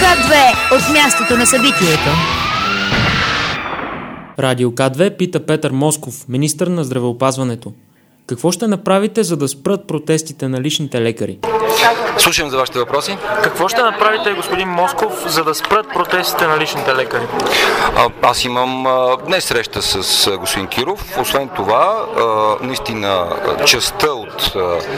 К2 от мястото на събитието. Радио К2 пита Петър Москов, министър на здравеопазването. Какво ще направите, за да спрат протестите на личните лекари? Слушам за вашите въпроси. Какво ще направите, господин Москов, за да спрат протестите на личните лекари? Аз имам днес среща с господин Киров. Освен това, наистина частта от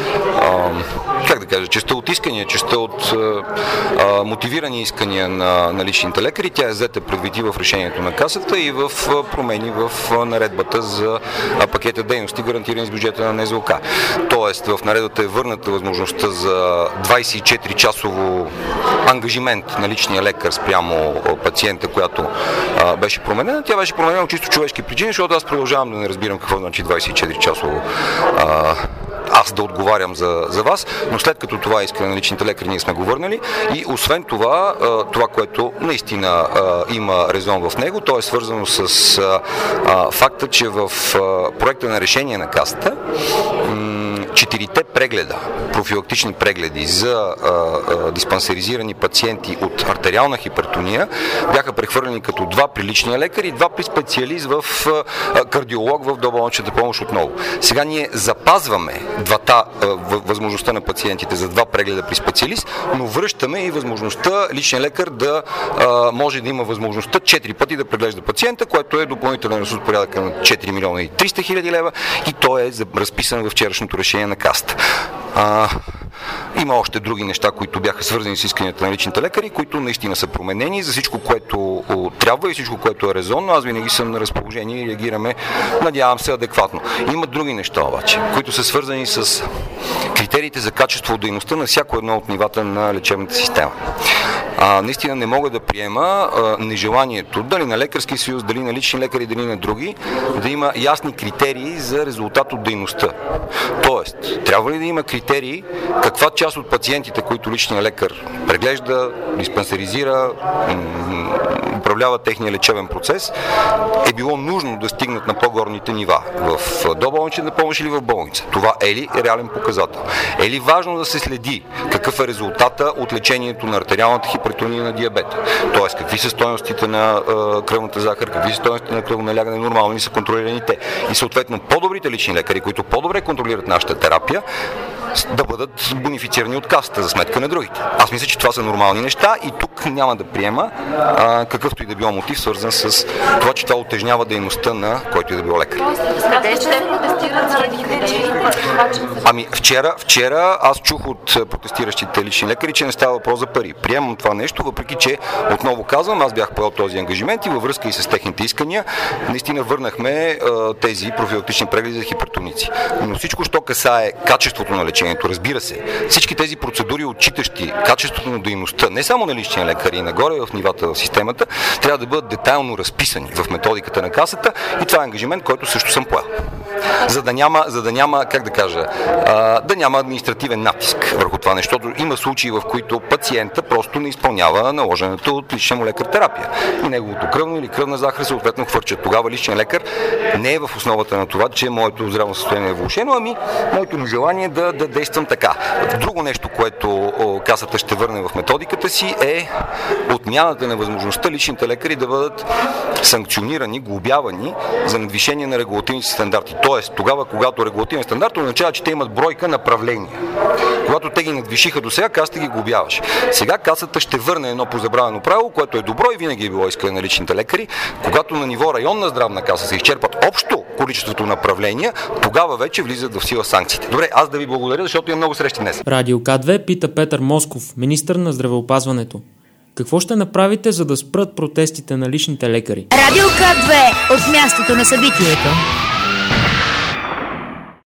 частта от искания, частта от мотивирани искания на личните лекари, тя е взета предвид и в решението на Касата и в промени в наредбата за пакета дейности, гарантирани с бюджета на НЗОК. Тоест, в наредбата е върната възможността за 24-часово ангажимент на личния лекар спрямо пациента, която беше променена. Тя беше променена от чисто човешки причини, защото аз продължавам да не разбирам какво значи 24-часово аз да отговарям за вас, но след като това искане на личните лекари, ние сме го върнали и освен това, това, което наистина има резон в него, то е свързано с факта, че в проекта на решение на Касата 4-те прегледа, профилактични прегледи за диспансеризирани пациенти от артериална хипертония бяха прехвърлени като 2 при личния лекар и 2 при специалист в кардиолог в доболничната помощ отново. Сега ние запазваме възможността на пациентите за 2 прегледа при специалист, но връщаме и възможността личния лекар да може да има възможността 4 пъти да преглежда пациента, което е допълнителен ресурс порядъка на 4 милиона и 300 хиляди лева и то е разписан в вчерашното решение на Каста. Има още други неща, които бяха свързани с исканията на личните лекари, които наистина са променени за всичко, което трябва и всичко, което е резонно. Аз винаги съм на разположение и реагираме, надявам се, адекватно. Има други неща обаче, които са свързани с критериите за качество от дейността на всяко едно от нивата на лечебната система. Наистина не мога да приема нежеланието, дали на лекарски съюз, дали на лични лекари, дали на други, да има ясни критерии за резултат от дейността. Тоест, трябва ли да има критерии каква част от пациентите, които личният лекар преглежда, диспансеризира, управлява техния лечебен процес, е било нужно да стигнат на по-горните нива в доболнична помощ или в болница. Това е ли реален показател? Е ли важно да се следи какъв е резултата от лечението на артериалната хипертония на диабета? Тоест, какви са стойностите на кръвната захар, какви са стойностите на кръвоналягане, нормално ли са контролирани те? И съответно по-добрите лични лекари, които по-добре контролират нашата терапия, да бъдат бонифицирани от Касата за сметка на другите. Аз мисля, че това са нормални неща и тук няма да приема какъвто и да било мотив, свързан с това, че това утежнява дейността на който и да било лекар. Вчера аз чух от протестиращите лични лекари, че не става въпрос за пари. Приемам това нещо, въпреки че отново казвам, аз бях поел този ангажимент и във връзка и с техните искания, наистина върнахме тези профилактични прегледи за хипертоници. Но всичко, що касае качеството на лечението, разбира се, всички тези процедури, отчитащи качеството на дейността, не само на личния лекар и нагоре в нивата в системата, трябва да бъдат детайлно разписани в методиката на Касата и това е ангажимент, който също съм поел. За да няма, да няма административен натиск върху това нещо. Има случаи, в които пациента просто не изпълнява наложената от личния му лекар терапия. И неговото кръвно или кръвна захар съответно хвърчат. Тогава личният лекар не е в основата на това, че моето здравно състояние е влошено, ами моето ми желание да действам така. Друго нещо, което Касата ще върне в методиката си, е отмяната на възможността личните лекари да бъдат санкционирани, глобявани за надвишение на регулативните стандарти. Тоест, тогава, когато регулативен стандарт означава, че те имат бройка направления. Когато те ги надвишиха до сега, Касата ги глобяваше. Сега Касата ще върне едно позабравено правило, което е добро и винаги е било искане на личните лекари. Когато на ниво районна здравна каса се изчерпат общо количеството направления, тогава вече влизат в сила санкциите. Добре, аз да ви благодаря, защото имам много срещи днес. Радио К2 пита Петър Москов, министър на здравеопазването. Какво ще направите, за да спрат протестите на личните лекари? Радио К2 от мястото на събитието.